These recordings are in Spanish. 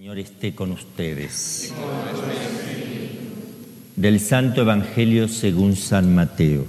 Señor esté con ustedes. Del Santo Evangelio según San Mateo.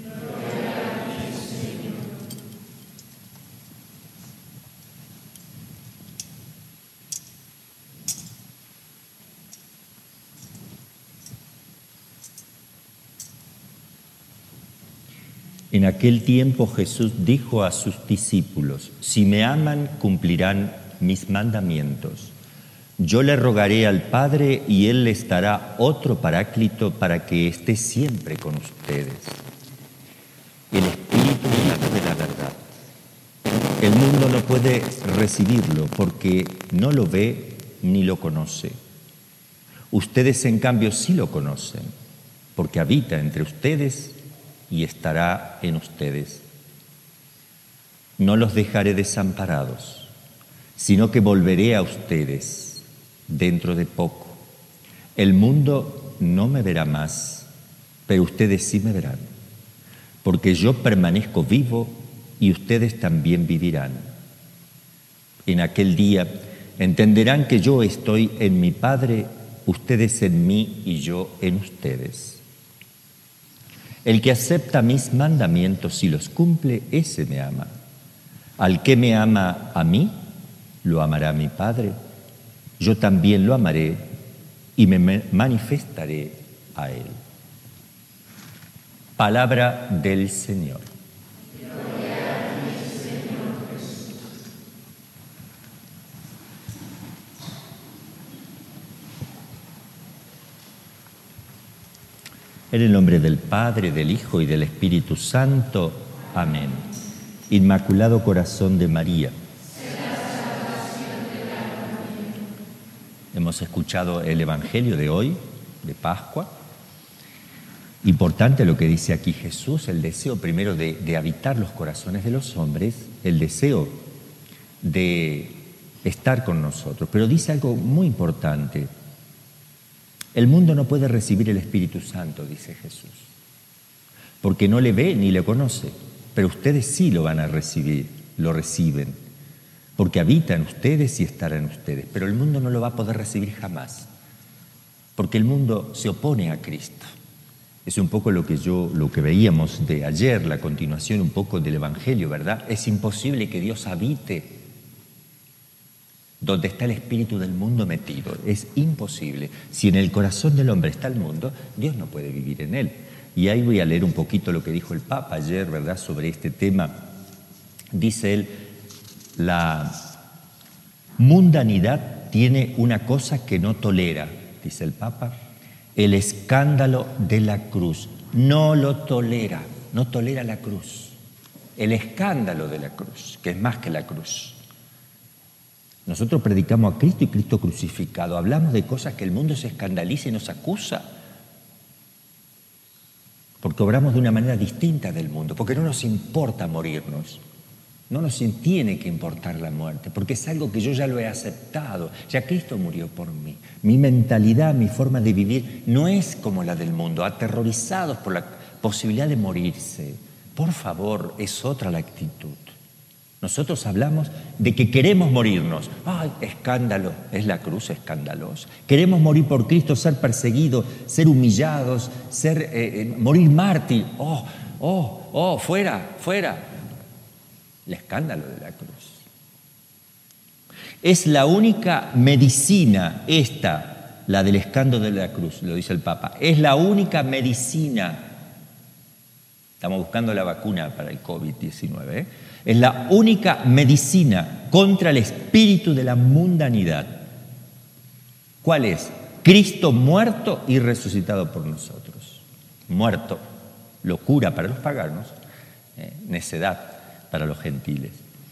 En aquel tiempo Jesús dijo a sus discípulos: si me aman, cumplirán mis mandamientos. Yo le rogaré al Padre y Él les dará otro Paráclito para que esté siempre con ustedes. El Espíritu de la verdad. El mundo no puede recibirlo porque no lo ve ni lo conoce. Ustedes, en cambio, sí lo conocen, porque habita entre ustedes y estará en ustedes. No los dejaré desamparados, sino que volveré a ustedes dentro de poco. El mundo no me verá más, pero ustedes sí me verán, porque yo permanezco vivo y ustedes también vivirán. En aquel día entenderán que yo estoy en mi Padre, ustedes en mí y yo en ustedes. El que acepta mis mandamientos y los cumple, ese me ama. Al que me ama a mí, lo amará mi Padre. Yo también lo amaré y me manifestaré a él. Palabra del Señor. Gloria a ti, Señor Jesús. En el nombre del Padre, del Hijo y del Espíritu Santo. Amén. Inmaculado Corazón de María. Hemos escuchado el Evangelio de hoy, de Pascua. Importante lo que dice aquí Jesús, el deseo primero de habitar los corazones de los hombres, el deseo de estar con nosotros. Pero dice algo muy importante. El mundo no puede recibir el Espíritu Santo, dice Jesús, porque no le ve ni le conoce, pero ustedes sí lo van a recibir, lo reciben. Porque habita en ustedes y estará en ustedes. Pero el mundo no lo va a poder recibir jamás, porque el mundo se opone a Cristo. Es un poco lo que veíamos de ayer, la continuación un poco del Evangelio, ¿verdad? Es imposible que Dios habite donde está el espíritu del mundo metido. Es imposible. Si en el corazón del hombre está el mundo, Dios no puede vivir en él. Y ahí voy a leer un poquito lo que dijo el Papa ayer, ¿verdad?, sobre este tema. Dice él: la mundanidad tiene una cosa que no tolera, dice el Papa: el escándalo de la cruz. No lo tolera, no tolera la cruz. El escándalo de la cruz, que es más que la cruz. Nosotros predicamos a Cristo y Cristo crucificado. Hablamos de cosas que el mundo se escandaliza y nos acusa, porque obramos de una manera distinta del mundo, porque no nos importa morirnos. No nos tiene que importar la muerte, porque es algo que yo ya lo he aceptado. Ya Cristo murió por mí. Mi mentalidad, mi forma de vivir no es como la del mundo, aterrorizados por la posibilidad de morirse. Por favor, es otra la actitud. Nosotros hablamos de que queremos morirnos. ¡Ay, escándalo! Es la cruz escandalosa. Queremos morir por Cristo, ser perseguidos, ser humillados, morir mártir. ¡Fuera, fuera! El escándalo de la cruz. Es la única medicina esta, la del escándalo de la cruz, lo dice el Papa. Es la única medicina. Estamos buscando la vacuna para el COVID-19, ¿eh? Es la única medicina contra el espíritu de la mundanidad. ¿Cuál es? Cristo muerto y resucitado por nosotros. Muerto, locura para los paganos, necedad para los gentiles,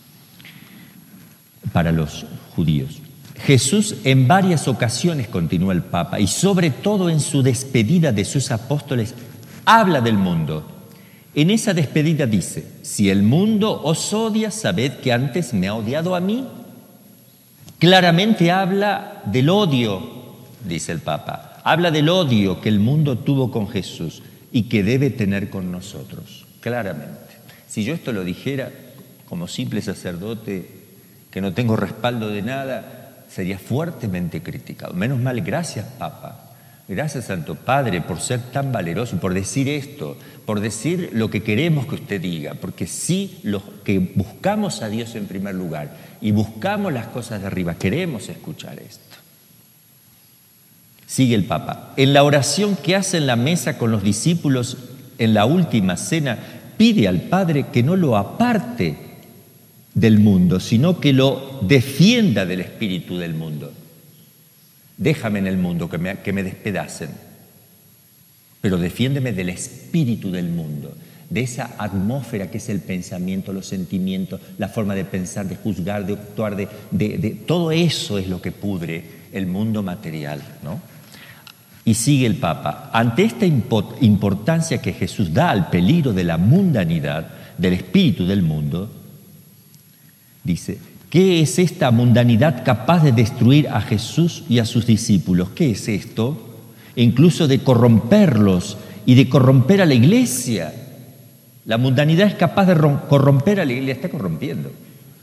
para los judíos. Jesús en varias ocasiones, continúa el Papa, y sobre todo en su despedida de sus apóstoles, habla del mundo. En esa despedida dice: si el mundo os odia, sabed que antes me ha odiado a mí. Claramente habla del odio, dice el Papa. Habla del odio que el mundo tuvo con Jesús y que debe tener con nosotros, claramente. Si yo esto lo dijera como simple sacerdote, que no tengo respaldo de nada, sería fuertemente criticado. Menos mal, gracias Papa, gracias Santo Padre por ser tan valeroso, por decir esto, por decir lo que queremos que usted diga, porque sí, los que buscamos a Dios en primer lugar y buscamos las cosas de arriba, queremos escuchar esto. Sigue el Papa. En la oración que hace en la mesa con los discípulos en la última cena, pide al Padre que no lo aparte del mundo, sino que lo defienda del espíritu del mundo. Déjame en el mundo, que me despedacen, pero defiéndeme del espíritu del mundo, de esa atmósfera que es el pensamiento, los sentimientos, la forma de pensar, de juzgar, de actuar, de todo eso es lo que pudre el mundo material, ¿no? Y sigue el Papa. Ante esta importancia que Jesús da al peligro de la mundanidad, del espíritu del mundo, dice: ¿qué es esta mundanidad capaz de destruir a Jesús y a sus discípulos? ¿Qué es esto? Incluso de corromperlos y de corromper a la iglesia. La mundanidad es capaz de corromper a la iglesia, está corrompiendo.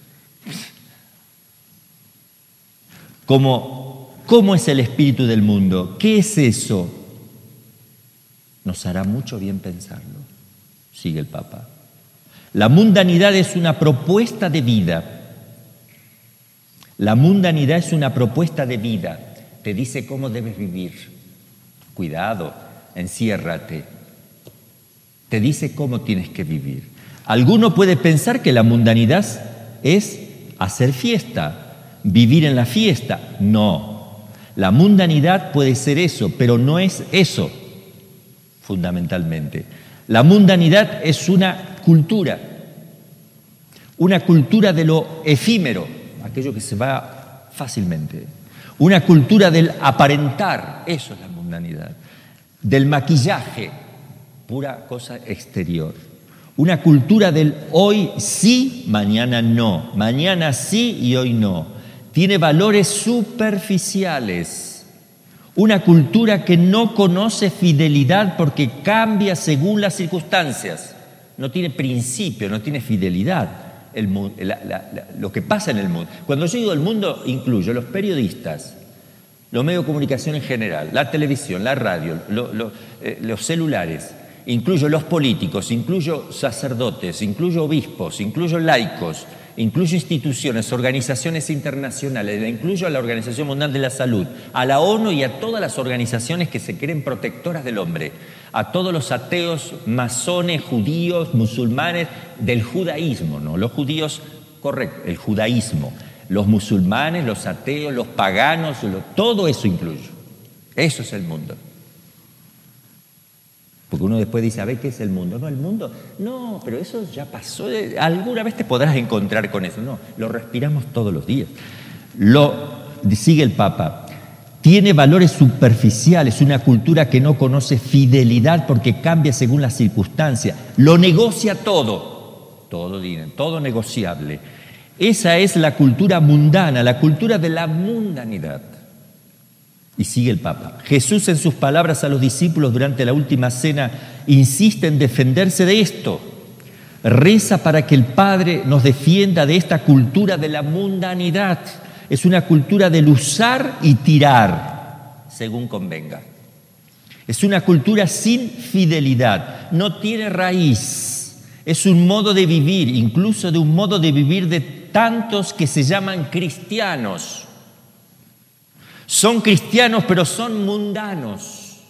¿Cómo es el espíritu del mundo? ¿Qué es eso? Nos hará mucho bien pensarlo. Sigue el Papa. La mundanidad es una propuesta de vida. La mundanidad es una propuesta de vida. Te dice cómo debes vivir. Cuidado, enciérrate. Te dice cómo tienes que vivir. Alguno puede pensar que la mundanidad es hacer fiesta, vivir en la fiesta. No. La mundanidad puede ser eso, pero no es eso, fundamentalmente. La mundanidad es una cultura de lo efímero, aquello que se va fácilmente. Una cultura del aparentar, eso es la mundanidad. Del maquillaje, pura cosa exterior. Una cultura del hoy sí, mañana no. Mañana sí y hoy no. Tiene valores superficiales. Una cultura que no conoce fidelidad porque cambia según las circunstancias. No tiene principio, no tiene fidelidad. Lo que pasa en el mundo. Cuando yo digo el mundo, incluyo los periodistas, los medios de comunicación en general, la televisión, la radio, los celulares, incluyo los políticos, incluyo sacerdotes, incluyo obispos, incluyo laicos, incluyo instituciones, organizaciones internacionales, incluyo a la Organización Mundial de la Salud, a la ONU y a todas las organizaciones que se creen protectoras del hombre, a todos los ateos, masones, judíos, musulmanes, del judaísmo, ¿no? Los judíos, correcto, el judaísmo, los musulmanes, los ateos, los paganos, todo eso incluyo. Eso es el mundo. Porque uno después dice, a ver, ¿qué es el mundo? No, el mundo, no, pero eso ya pasó. Alguna vez te podrás encontrar con eso. No, lo respiramos todos los días. Sigue el Papa. Tiene valores superficiales, una cultura que no conoce fidelidad porque cambia según las circunstancias. Lo negocia todo negociable. Esa es la cultura mundana, la cultura de la mundanidad. Y sigue el Papa. Jesús en sus palabras a los discípulos durante la última cena insiste en defenderse de esto. Reza para que el Padre nos defienda de esta cultura de la mundanidad. Es una cultura del usar y tirar, según convenga. Es una cultura sin fidelidad, no tiene raíz. Es un modo de vivir, incluso de un modo de vivir de tantos que se llaman cristianos. Son cristianos, pero son mundanos.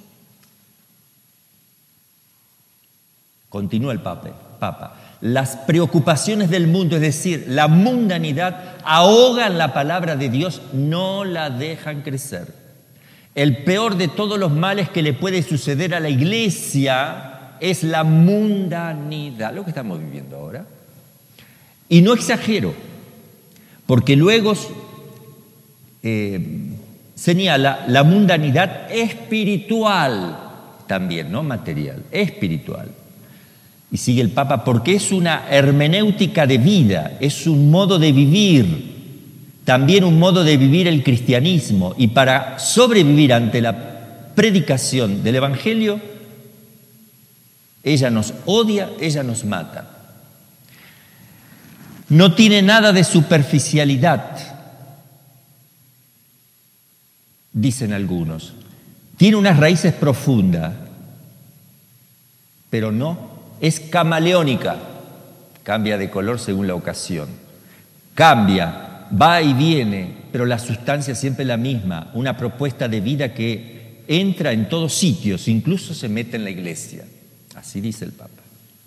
Continúa el Papa. Las preocupaciones del mundo, es decir, la mundanidad, ahogan la palabra de Dios, no la dejan crecer. El peor de todos los males que le puede suceder a la iglesia es la mundanidad, lo que estamos viviendo ahora. Y no exagero, porque luego señala la mundanidad espiritual también, no material, espiritual. Y sigue el Papa, porque es una hermenéutica de vida, es un modo de vivir, también un modo de vivir el cristianismo. Y para sobrevivir ante la predicación del Evangelio, ella nos odia, ella nos mata. No tiene nada de superficialidad. dicen algunos. Tiene unas raíces profundas, pero no, es camaleónica. Cambia de color según la ocasión. Cambia, va y viene, pero la sustancia siempre es la misma. Una propuesta de vida que entra en todos sitios, incluso se mete en la iglesia. Así dice el Papa.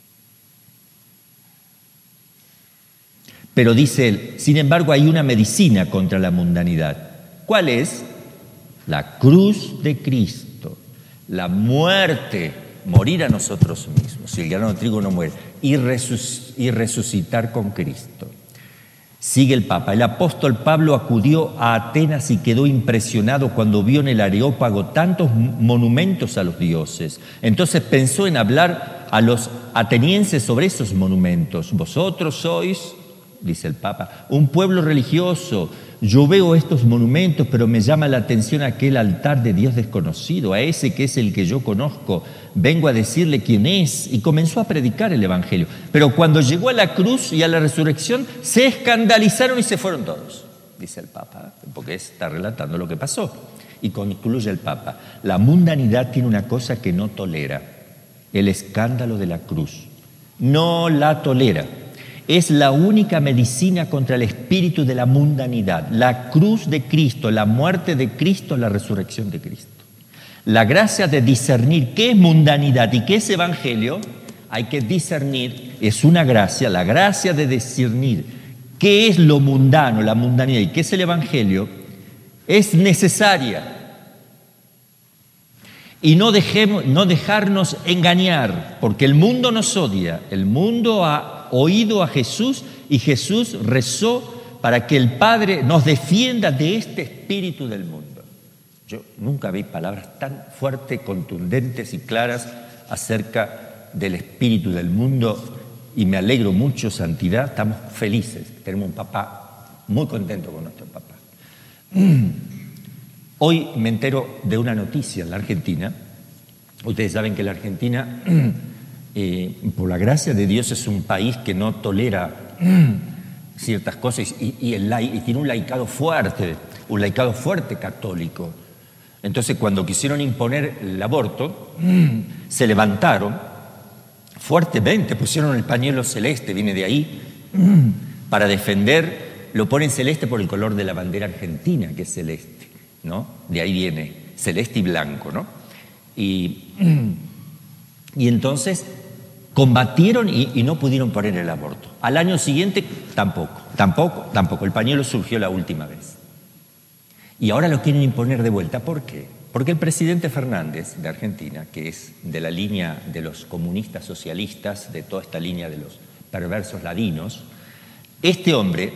Pero dice él, sin embargo, hay una medicina contra la mundanidad. ¿Cuál es? La cruz de Cristo, la muerte, morir a nosotros mismos, si el grano de trigo no muere, y resucitar con Cristo. Sigue el Papa. El apóstol Pablo acudió a Atenas y quedó impresionado cuando vio en el Areópago tantos monumentos a los dioses. Entonces pensó en hablar a los atenienses sobre esos monumentos. Vosotros sois, dice el Papa, un pueblo religioso. Yo veo estos monumentos, pero me llama la atención aquel altar de Dios desconocido, a ese que es el que yo conozco. Vengo a decirle quién es. Y comenzó a predicar el Evangelio. Pero cuando llegó a la cruz y a la resurrección, se escandalizaron y se fueron todos, dice el Papa, porque está relatando lo que pasó. Y concluye el Papa, la mundanidad tiene una cosa que no tolera, el escándalo de la cruz. No la tolera. Es la única medicina contra el espíritu de la mundanidad. La cruz de Cristo, la muerte de Cristo, la resurrección de Cristo. La gracia de discernir qué es mundanidad y qué es evangelio, hay que discernir, es una gracia, la gracia de discernir qué es lo mundano, la mundanidad y qué es el evangelio, es necesaria. Y no dejarnos engañar, porque el mundo nos odia, el mundo ha oído a Jesús y Jesús rezó para que el Padre nos defienda de este espíritu del mundo. Yo nunca vi palabras tan fuertes, contundentes y claras acerca del espíritu del mundo y me alegro mucho, santidad, estamos felices, tenemos un papá muy contento con nuestro papá. Hoy me entero de una noticia en la Argentina. Ustedes saben que la Argentina, por la gracia de Dios, es un país que no tolera ciertas cosas y tiene un laicado fuerte católico. Entonces, cuando quisieron imponer el aborto, se levantaron fuertemente, pusieron el pañuelo celeste, viene de ahí, para defender, lo ponen celeste por el color de la bandera argentina, que es celeste, ¿no? De ahí viene, celeste y blanco, ¿no? Y entonces combatieron y no pudieron poner el aborto. Al año siguiente tampoco. El pañuelo surgió la última vez. Y ahora lo quieren imponer de vuelta. ¿Por qué? Porque el presidente Fernández de Argentina, que es de la línea de los comunistas socialistas, de toda esta línea de los perversos ladinos, este hombre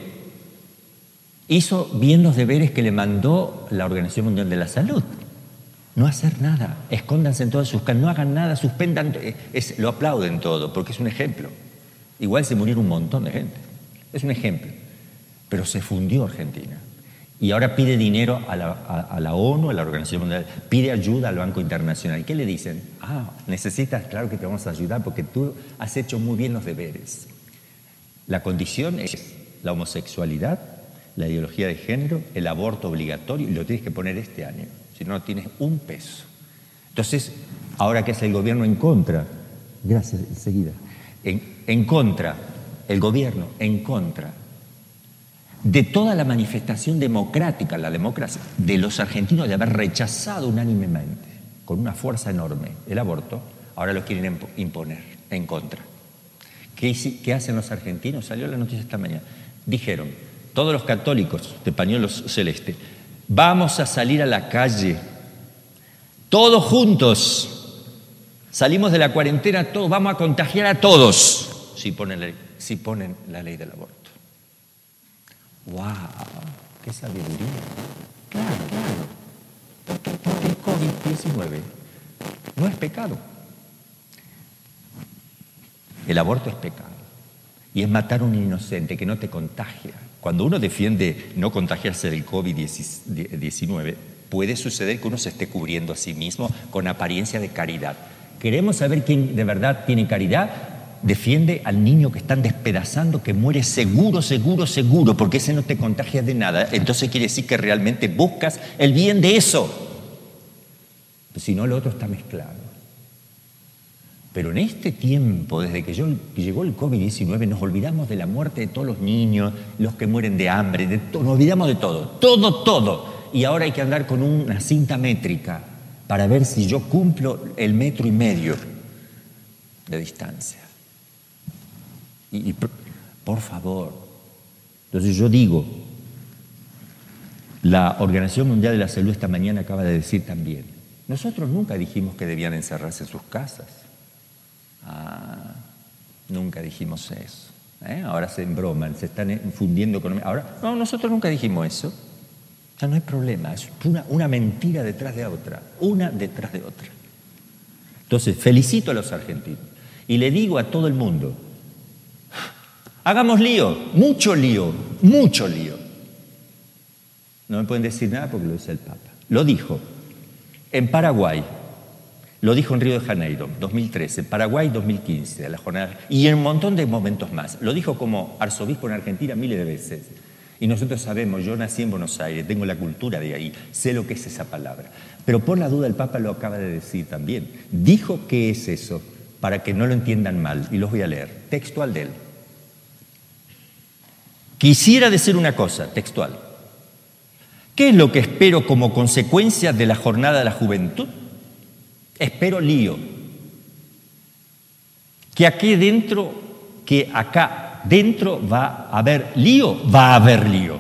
hizo bien los deberes que le mandó la Organización Mundial de la Salud. No hacer nada, escóndanse en todas sus casas, no hagan nada, suspendan, lo aplauden todo, porque es un ejemplo. Igual se murieron un montón de gente, es un ejemplo. Pero se fundió Argentina. Y ahora pide dinero a la ONU, a la Organización Mundial, pide ayuda al Banco Internacional. ¿Y qué le dicen? Necesitas, claro que te vamos a ayudar porque tú has hecho muy bien los deberes. La condición es la homosexualidad, la ideología de género, el aborto obligatorio, y lo tienes que poner este año. Si no, tienes un peso. Entonces, ahora que es el gobierno en contra, gracias, enseguida, en contra, el gobierno en contra de toda la manifestación democrática, la democracia, de los argentinos de haber rechazado unánimemente, con una fuerza enorme, el aborto, ahora lo quieren imponer en contra. ¿Qué hacen los argentinos? Salió la noticia esta mañana. Dijeron, todos los católicos de pañuelos celeste, vamos a salir a la calle, todos juntos, salimos de la cuarentena, todos, vamos a contagiar a todos, si ponen la ley del aborto. ¡Wow! ¡Qué sabiduría! Claro. Porque el COVID-19 no es pecado. El aborto es pecado. Y es matar a un inocente que no te contagia. Cuando uno defiende no contagiarse del COVID-19, puede suceder que uno se esté cubriendo a sí mismo con apariencia de caridad. ¿Queremos saber quién de verdad tiene caridad? Defiende al niño que están despedazando, que muere seguro, seguro, seguro, porque ese no te contagia de nada. Entonces quiere decir que realmente buscas el bien de eso. Pues si no, lo otro está mezclado. Pero en este tiempo, desde que llegó el COVID-19, nos olvidamos de la muerte de todos los niños, los que mueren de hambre, nos olvidamos de todo, todo. Y ahora hay que andar con una cinta métrica para ver si yo cumplo el 1,5 metros de distancia. Y por favor, entonces yo digo, la Organización Mundial de la Salud esta mañana acaba de decir también, nosotros nunca dijimos que debían encerrarse en sus casas. Nunca dijimos eso. Ahora se embroman, se están fundiendo con... Ahora, no, nosotros nunca dijimos eso. Ya no hay problema, es una mentira detrás de otra, una detrás de otra. Entonces, felicito a los argentinos y le digo a todo el mundo, hagamos lío, mucho lío, mucho lío. No me pueden decir nada porque lo dice el Papa. Lo dijo en Paraguay, lo dijo en Río de Janeiro, 2013, Paraguay 2015, de la jornada, y en un montón de momentos más. Lo dijo como arzobispo en Argentina miles de veces. Y nosotros sabemos, yo nací en Buenos Aires, tengo la cultura de ahí, sé lo que es esa palabra. Pero por la duda el Papa lo acaba de decir también. Dijo qué es eso, para que no lo entiendan mal, y los voy a leer, textual de él. Quisiera decir una cosa, textual. ¿Qué es lo que espero como consecuencia de la jornada de la juventud? Espero lío. Que acá dentro va a haber lío, va a haber lío.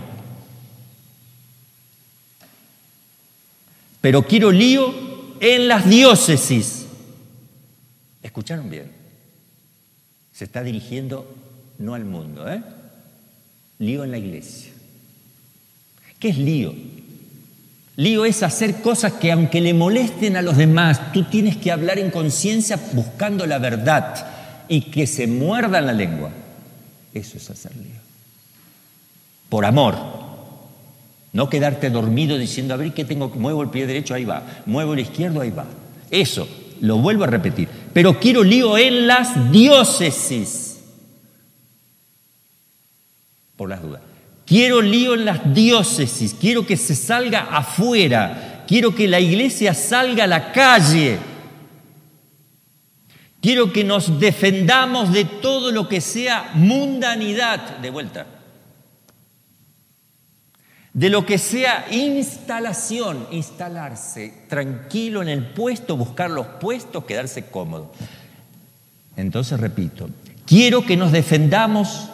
Pero quiero lío en las diócesis. ¿Escucharon bien? Se está dirigiendo no al mundo, lío en la iglesia. ¿Qué es lío? Lío es hacer cosas que aunque le molesten a los demás, tú tienes que hablar en conciencia buscando la verdad y que se muerdan la lengua. Eso es hacer lío. Por amor. No quedarte dormido diciendo, a ver, ¿qué tengo? Muevo el pie derecho, ahí va. Muevo el izquierdo, ahí va. Eso, lo vuelvo a repetir. Pero quiero lío en las diócesis. Por las dudas. Quiero lío en las diócesis, quiero que se salga afuera, quiero que la iglesia salga a la calle. Quiero que nos defendamos de todo lo que sea mundanidad, de vuelta. De lo que sea instalación, instalarse tranquilo en el puesto, buscar los puestos, quedarse cómodo. Entonces repito, quiero que nos defendamos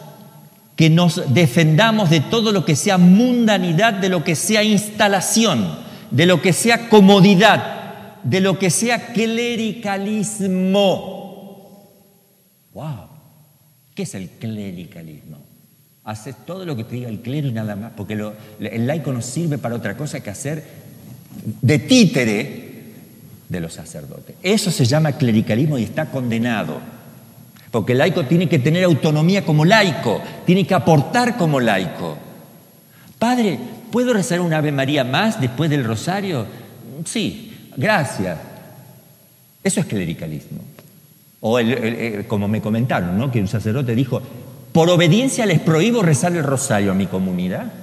de todo lo que sea mundanidad, de lo que sea instalación, de lo que sea comodidad, de lo que sea clericalismo. ¡Wow! ¿Qué es el clericalismo? Haces todo lo que te diga el clero y nada más, porque el laico no sirve para otra cosa que hacer de títere de los sacerdotes. Eso se llama clericalismo y está condenado. Porque el laico tiene que tener autonomía como laico, tiene que aportar como laico. Padre, ¿puedo rezar una Ave María más después del rosario? Sí, gracias. Eso es clericalismo. O como me comentaron, ¿no? Que un sacerdote dijo, por obediencia les prohíbo rezar el rosario a mi comunidad.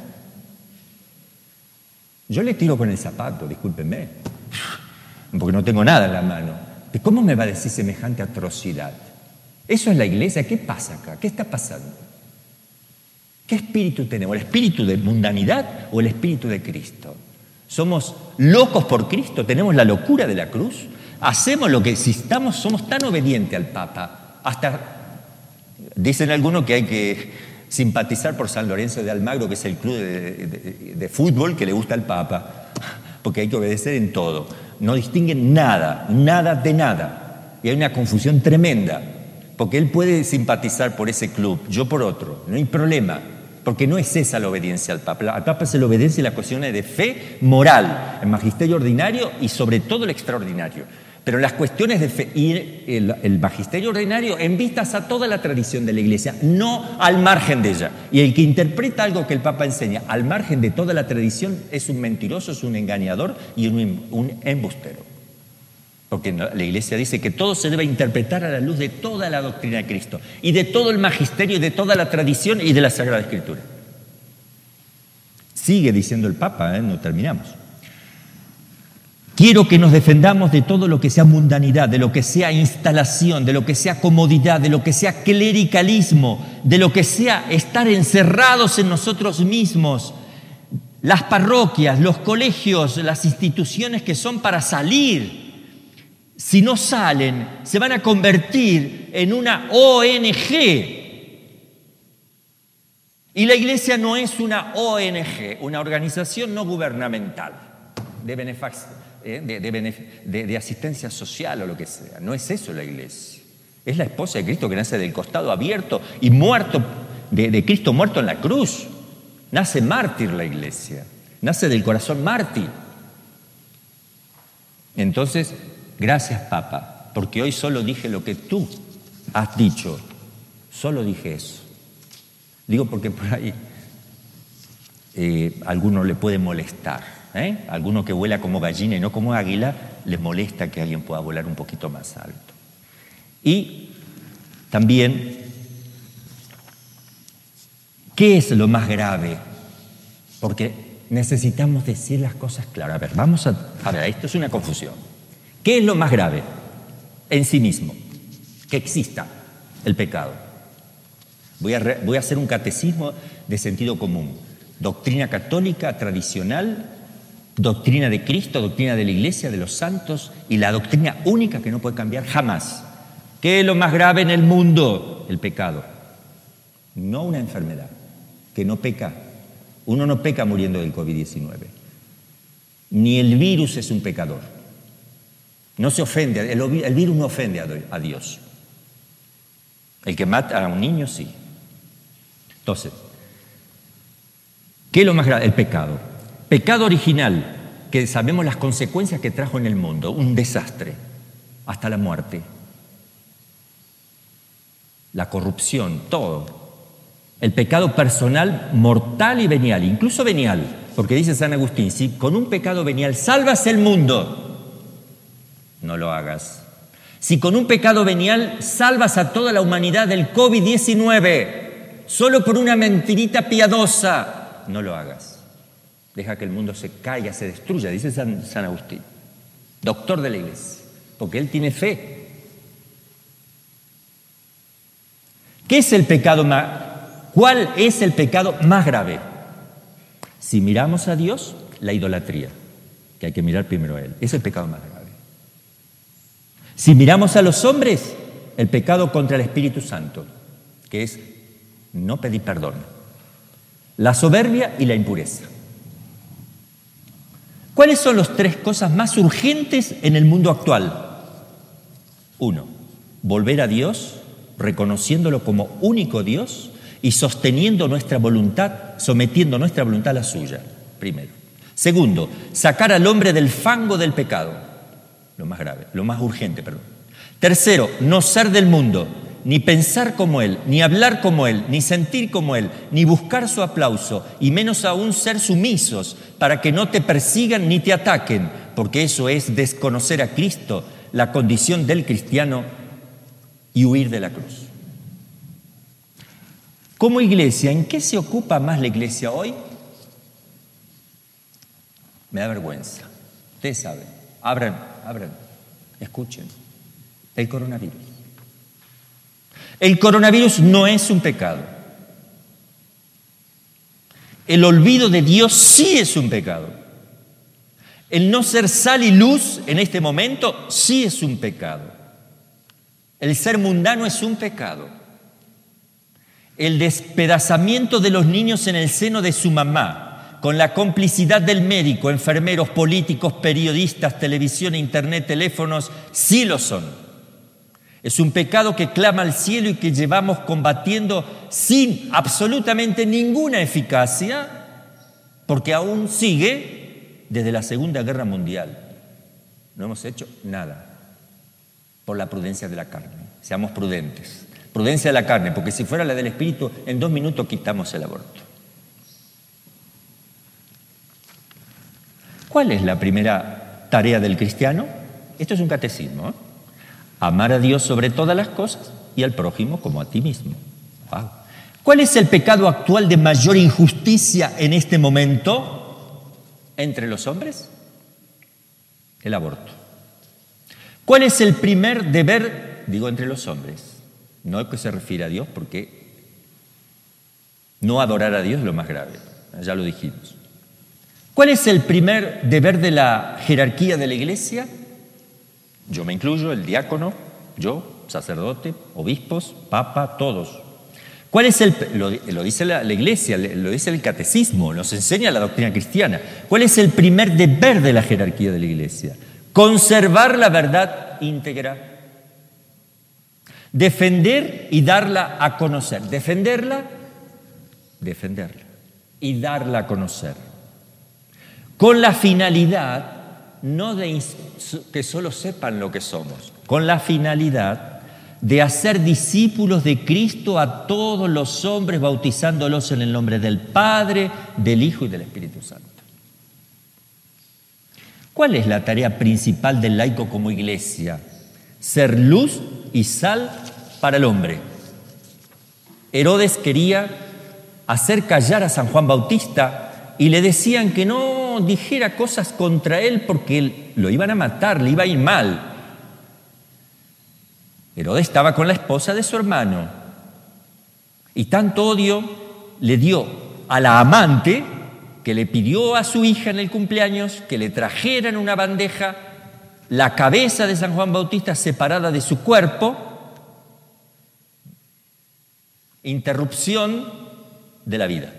Yo le tiro con el zapato, discúlpenme, porque no tengo nada en la mano. ¿Cómo me va a decir semejante atrocidad? ¿Eso es la iglesia? ¿Qué pasa acá? ¿Qué está pasando? ¿Qué espíritu tenemos? ¿El espíritu de mundanidad o el espíritu de Cristo? ¿Somos locos por Cristo? ¿Tenemos la locura de la cruz? ¿Hacemos lo que si somos tan obedientes al Papa? Hasta dicen algunos que hay que simpatizar por San Lorenzo de Almagro, que es el club de fútbol que le gusta al Papa, porque hay que obedecer en todo. No distinguen nada de nada. Y hay una confusión tremenda. Porque él puede simpatizar por ese club, yo por otro, no hay problema, porque no es esa la obediencia al Papa. Al Papa se le obedece las cuestiones de fe moral, el magisterio ordinario y sobre todo el extraordinario. Pero las cuestiones de fe y el magisterio ordinario en vistas a toda la tradición de la Iglesia, no al margen de ella. Y el que interpreta algo que el Papa enseña al margen de toda la tradición es un mentiroso, es un engañador y un embustero. Porque la Iglesia dice que todo se debe interpretar a la luz de toda la doctrina de Cristo y de todo el magisterio y de toda la tradición y de la Sagrada Escritura. Sigue diciendo el Papa, no terminamos. Quiero que nos defendamos de todo lo que sea mundanidad, de lo que sea instalación, de lo que sea comodidad, de lo que sea clericalismo, de lo que sea estar encerrados en nosotros mismos. Las parroquias, los colegios, las instituciones que son para salir. Si no salen, se van a convertir en una ONG. Y la Iglesia no es una ONG, una organización no gubernamental de asistencia social o lo que sea. No es eso la Iglesia. Es la esposa de Cristo que nace del costado abierto y muerto, de Cristo muerto en la cruz. Nace mártir la Iglesia, nace del corazón mártir. Entonces, gracias, Papa, porque hoy solo dije lo que tú has dicho. Solo dije eso. Digo porque por ahí a alguno le puede molestar. Alguno que vuela como gallina y no como águila, les molesta que alguien pueda volar un poquito más alto. Y también, ¿qué es lo más grave? Porque necesitamos decir las cosas claras. A ver, esto es una confusión. ¿Qué es lo más grave en sí mismo? Que exista el pecado. Voy a hacer un catecismo de sentido común. Doctrina católica tradicional, doctrina de Cristo, doctrina de la Iglesia, de los santos y la doctrina única que no puede cambiar jamás. ¿Qué es lo más grave en el mundo? El pecado. No una enfermedad, que no peca. Uno no peca muriendo del COVID-19. Ni el virus es un pecador. No se ofende, el virus no ofende a Dios. El que mata a un niño, sí. Entonces, ¿qué es lo más grave? El pecado. Pecado original, que sabemos las consecuencias que trajo en el mundo, un desastre, hasta la muerte. La corrupción, todo. El pecado personal, mortal y venial, incluso venial, porque dice San Agustín, si con un pecado venial salvas el mundo, no lo hagas. Si con un pecado venial salvas a toda la humanidad del COVID-19, solo por una mentirita piadosa, no lo hagas. Deja que el mundo se caiga, se destruya, dice San Agustín, doctor de la Iglesia, porque él tiene fe. ¿Qué es el pecado ¿Cuál es el pecado más grave? Si miramos a Dios, la idolatría, que hay que mirar primero a Él, es el pecado más grave. Si miramos a los hombres, el pecado contra el Espíritu Santo, que es no pedir perdón, la soberbia y la impureza. ¿Cuáles son las tres cosas más urgentes en el mundo actual? 1. Volver a Dios, reconociéndolo como único Dios y sosteniendo nuestra voluntad, sometiendo nuestra voluntad a la suya, primero. 2. Sacar al hombre del fango del pecado, lo más grave, lo más urgente, perdón. 3. No ser del mundo, ni pensar como él, ni hablar como él, ni sentir como él, ni buscar su aplauso, y menos aún ser sumisos para que no te persigan ni te ataquen, porque eso es desconocer a Cristo, la condición del cristiano, y huir de la cruz. Como iglesia, ¿en qué se ocupa más la iglesia hoy? Me da vergüenza. Ustedes saben. Abran, escuchen. El coronavirus. El coronavirus no es un pecado. El olvido de Dios sí es un pecado. El no ser sal y luz en este momento sí es un pecado. El ser mundano es un pecado. El despedazamiento de los niños en el seno de su mamá, con la complicidad del médico, enfermeros, políticos, periodistas, televisión, internet, teléfonos, sí lo son. Es un pecado que clama al cielo y que llevamos combatiendo sin absolutamente ninguna eficacia, porque aún sigue desde la Segunda Guerra Mundial. No hemos hecho nada por la prudencia de la carne. Seamos prudentes. Prudencia de la carne, porque si fuera la del espíritu, en 2 minutos quitamos el aborto. ¿Cuál es la primera tarea del cristiano? Esto es un catecismo, ¿eh? Amar a Dios sobre todas las cosas y al prójimo como a ti mismo. Wow. ¿Cuál es el pecado actual de mayor injusticia en este momento entre los hombres? El aborto. ¿Cuál es el primer deber, digo, entre los hombres? No es que se refiere a Dios, porque no adorar a Dios es lo más grave, ya lo dijimos. ¿Cuál es el primer deber de la jerarquía de la Iglesia? Yo me incluyo, el diácono, yo, sacerdote, obispos, papa, todos. ¿Cuál es lo dice la Iglesia, lo dice el catecismo, nos enseña la doctrina cristiana? ¿Cuál es el primer deber de la jerarquía de la Iglesia? Conservar la verdad íntegra. Defender y darla a conocer. Defenderla y darla a conocer. Con la finalidad, no de que solo sepan lo que somos, con la finalidad de hacer discípulos de Cristo a todos los hombres, bautizándolos en el nombre del Padre, del Hijo y del Espíritu Santo. ¿Cuál es la tarea principal del laico como iglesia? Ser luz y sal para el hombre. Herodes quería hacer callar a San Juan Bautista y le decían que no dijera cosas contra él porque lo iban a matar, le iba a ir mal. Herodes estaba con la esposa de su hermano y tanto odio le dio a la amante que le pidió a su hija en el cumpleaños que le trajeran una bandeja la cabeza de San Juan Bautista separada de su cuerpo. Interrupción de la vida.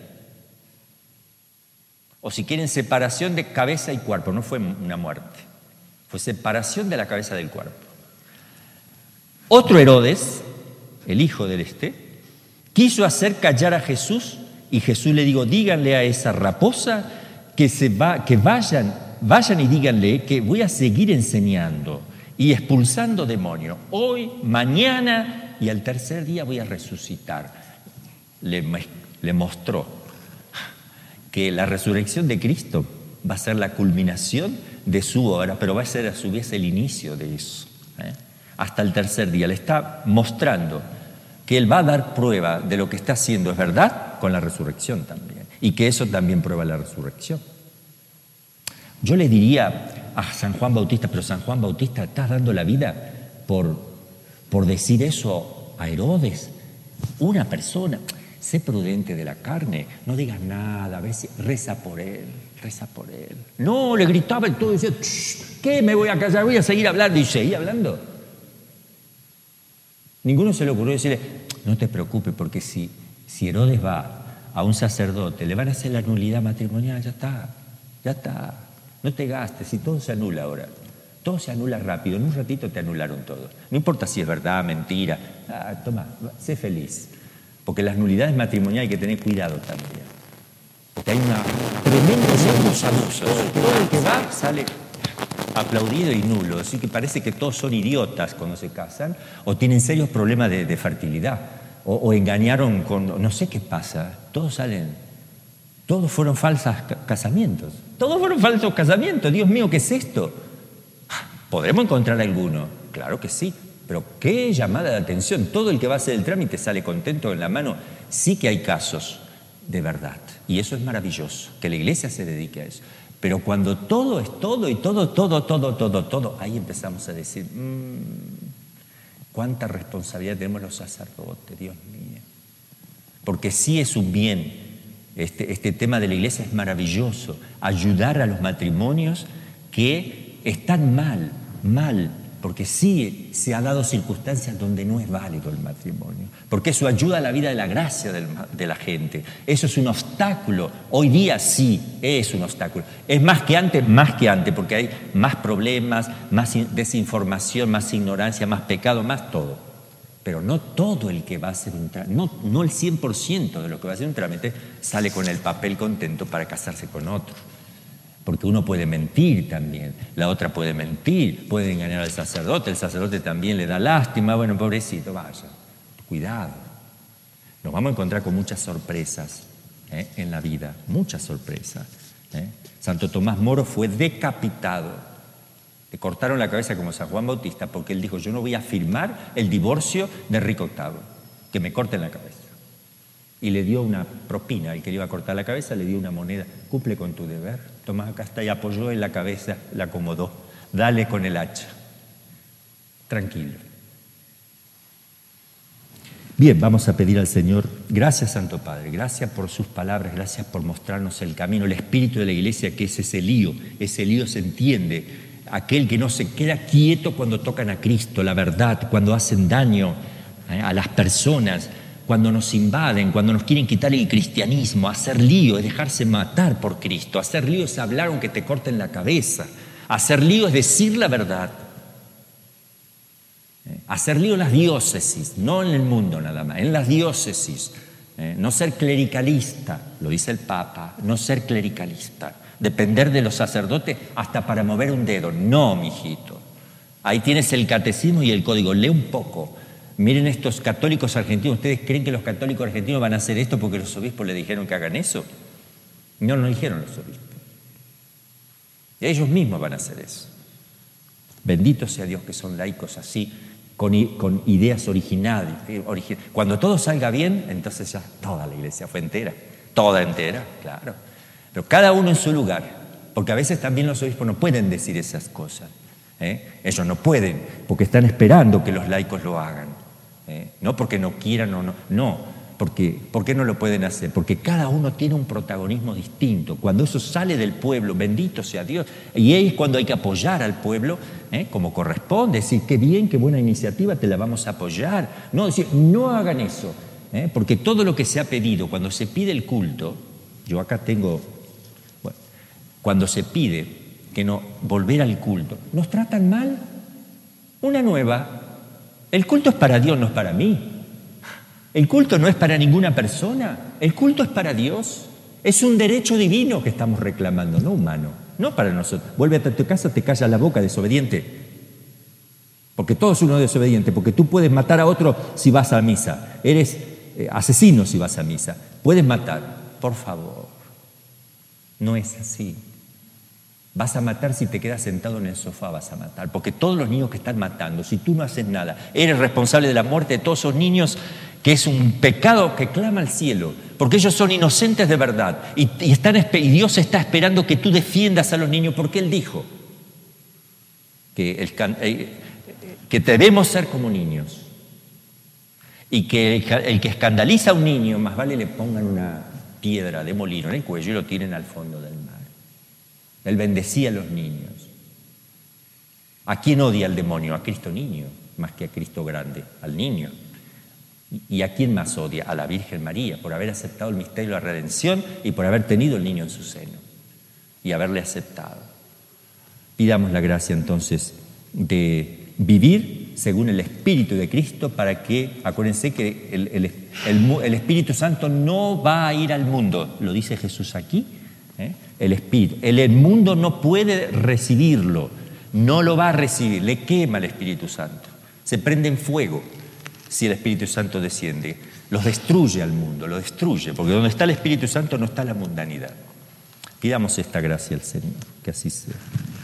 O si quieren, separación de cabeza y cuerpo. No fue una muerte, fue separación de la cabeza del cuerpo. Otro Herodes, el hijo del quiso hacer callar a Jesús y Jesús le dijo, díganle a esa raposa que vayan y díganle que voy a seguir enseñando y expulsando demonios. Hoy, mañana y al tercer día voy a resucitar. Le mostró que la resurrección de Cristo va a ser la culminación de su obra, pero va a ser a su vez el inicio de eso. Hasta el tercer día le está mostrando que Él va a dar prueba de lo que está haciendo es verdad con la resurrección también, y que eso también prueba la resurrección. Yo le diría a San Juan Bautista, pero San Juan Bautista, ¿estás dando la vida por decir eso a Herodes? Una persona, sé prudente de la carne, no digas nada, a ver si reza por él. No, le gritaba el todo y decía, ¿qué? Me voy a callar, voy a seguir hablando, y seguía hablando. Ninguno se le ocurrió decirle, no te preocupes, porque si Herodes va a un sacerdote, le van a hacer la nulidad matrimonial, ya está, no te gastes, si todo se anula ahora, todo se anula rápido, en un ratito te anularon todo, no importa si es verdad, mentira, toma, sé feliz, porque las nulidades matrimoniales hay que tener cuidado también, porque hay una tremendos abusos, todo el que va sale aplaudido y nulo, así que parece que todos son idiotas cuando se casan o tienen serios problemas de fertilidad o engañaron con, no sé qué pasa, todos fueron falsos casamientos, Dios mío, ¿qué es esto? ¿Podremos encontrar alguno? Claro que sí, pero qué llamada de atención, todo el que va a hacer el trámite sale contento en la mano, sí que hay casos de verdad y eso es maravilloso, que la iglesia se dedique a eso. Pero cuando todo es todo y todo, ahí empezamos a decir, cuánta responsabilidad tenemos los sacerdotes, Dios mío. Porque sí es un bien, este tema de la iglesia es maravilloso, ayudar a los matrimonios que están mal, porque sí se ha dado circunstancias donde no es válido el matrimonio, porque eso ayuda a la vida de la gracia de la gente. Eso es un obstáculo. Hoy día sí es un obstáculo. Es más que antes, porque hay más problemas, más desinformación, más ignorancia, más pecado, más todo. Pero no todo el que va a hacer un trámite, no el 100% de lo que va a hacer un trámite sale con el papel contento para casarse con otro. Porque uno puede mentir también, la otra puede mentir, puede engañar al sacerdote, el sacerdote también le da lástima, bueno, pobrecito, vaya, cuidado. Nos vamos a encontrar con muchas sorpresas en la vida, muchas sorpresas. Santo Tomás Moro fue decapitado Le cortaron la cabeza como San Juan Bautista porque él dijo, yo no voy a firmar el divorcio de Enrique VIII, que me corten la cabeza. Y le dio una propina, el que le iba a cortar la cabeza le dio una moneda. Cumple con tu deber. Tomás, acá está, y apoyó en la cabeza, la acomodó. Dale con el hacha. Tranquilo. Bien, vamos a pedir al Señor, gracias Santo Padre, gracias por sus palabras, gracias por mostrarnos el camino, el espíritu de la Iglesia, que es ese lío se entiende, aquel que no se queda quieto cuando tocan a Cristo, la verdad, cuando hacen daño a las personas, cuando nos invaden, cuando nos quieren quitar el cristianismo. Hacer lío es dejarse matar por Cristo, hacer lío es hablar aunque te corten la cabeza, hacer lío es decir la verdad. Hacer lío en las diócesis, no en el mundo nada más, en las diócesis. No ser clericalista, lo dice el Papa, no ser clericalista. Depender de los sacerdotes hasta para mover un dedo. No, mijito. Ahí tienes el catecismo y el código. Lee un poco. Miren estos católicos argentinos. ¿Ustedes creen que los católicos argentinos van a hacer esto porque los obispos le dijeron que hagan eso? No lo dijeron los obispos. Ellos mismos van a hacer eso. Bendito sea Dios que son laicos así, con ideas originales. Cuando todo salga bien, entonces ya toda la iglesia fue entera. Toda entera, claro. Pero cada uno en su lugar, porque a veces también los obispos no pueden decir esas cosas. Ellos no pueden, porque están esperando que los laicos lo hagan. No porque no quieran o no. No, ¿por qué no lo pueden hacer? Porque cada uno tiene un protagonismo distinto. Cuando eso sale del pueblo, bendito sea Dios. Y es cuando hay que apoyar al pueblo, como corresponde. Decir, qué bien, qué buena iniciativa, te la vamos a apoyar. No, decir, no hagan eso. Porque todo lo que se ha pedido, cuando se pide el culto, yo acá tengo, bueno, cuando se pide que no volver al culto, ¿nos tratan mal? Una nueva. El culto es para Dios, no es para mí. El culto no es para ninguna persona, el culto es para Dios. Es un derecho divino que estamos reclamando, no humano, no para nosotros. Vuélvete a tu casa, te callas la boca, desobediente. Porque todo es uno desobediente, porque tú puedes matar a otro si vas a misa. Eres asesino si vas a misa. Puedes matar, por favor. No es así. Vas a matar si te quedas sentado en el sofá, vas a matar. Porque todos los niños que están matando, si tú no haces nada, eres responsable de la muerte de todos esos niños, que es un pecado que clama al cielo, porque ellos son inocentes de verdad y Dios está esperando que tú defiendas a los niños, porque Él dijo que debemos ser como niños y que el que escandaliza a un niño más vale le pongan una piedra de molino en el cuello y lo tiren al fondo del mar. Él bendecía a los niños. ¿A quién odia el demonio? A Cristo niño, más que a Cristo grande, al niño. ¿Y a quién más odia? A la Virgen María, por haber aceptado el misterio de la redención y por haber tenido el niño en su seno y haberle aceptado. Pidamos la gracia entonces de vivir según el Espíritu de Cristo para que, acuérdense que el Espíritu Santo no va a ir al mundo, lo dice Jesús aquí, el Espíritu. El mundo no puede recibirlo, no lo va a recibir, le quema el Espíritu Santo, se prende en fuego. Si el Espíritu Santo desciende, los destruye al mundo, lo destruye, porque donde está el Espíritu Santo no está la mundanidad. Pidamos esta gracia al Señor, que así sea.